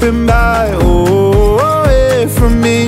slipping by, oh, away from me.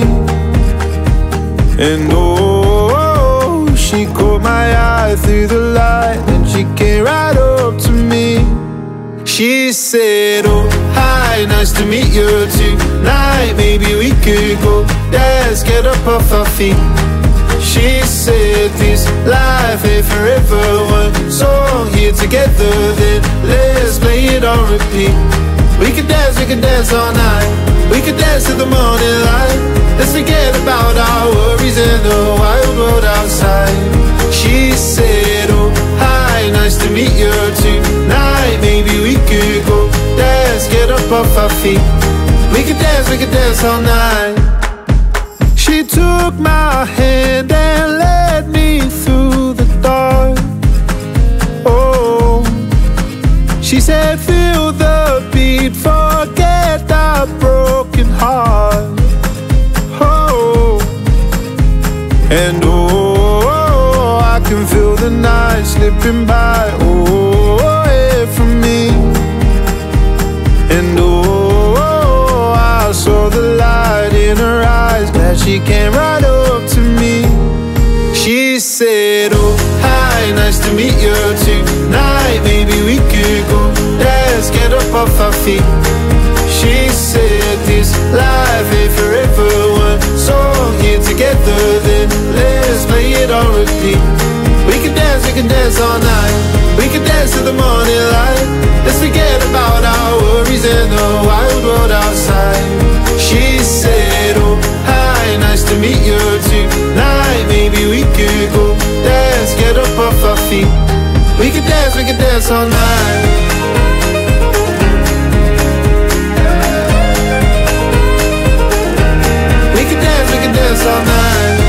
And oh, she caught my eye through the light, and she came right up to me. She said, oh, hi, nice to meet you tonight. Maybe we could go dance, get up off our feet. She said, this life ain't forever. One song here together, then let's play it on repeat. We could dance all night. We could dance till the morning light. Let's forget about our worries and the wild world outside. She said, oh, hi, nice to meet you tonight. Maybe we could go dance, get up off our feet. We could dance all night. She took my hand and led me through the dark. Oh, she said, feel the beat, forget the broken heart. Oh, and oh, I can feel the night slipping by, oh, away from me. And oh, I saw the light in her eyes, glad she came right up to me. She said, oh, hi, nice to meet you tonight. Maybe we could go dance, get up off our feet. She said, this life ain't forever. One song here together, then let's play it on repeat. We can dance all night. We can dance till the morning light. Let's forget about our worries and the wild world outside. She said, oh, hi, nice to meet you tonight. Maybe we could go dance, get up off our feet. We can dance all night. We can dance all night.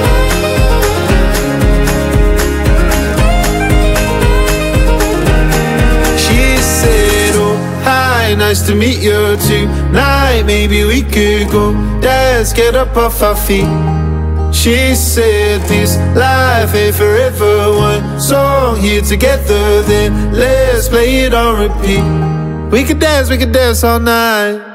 She said, oh, hi, nice to meet you tonight. Maybe we could go dance, get up off our feet. She said, this life ain't forever. One song here together, then let's play it on repeat. We could dance all night.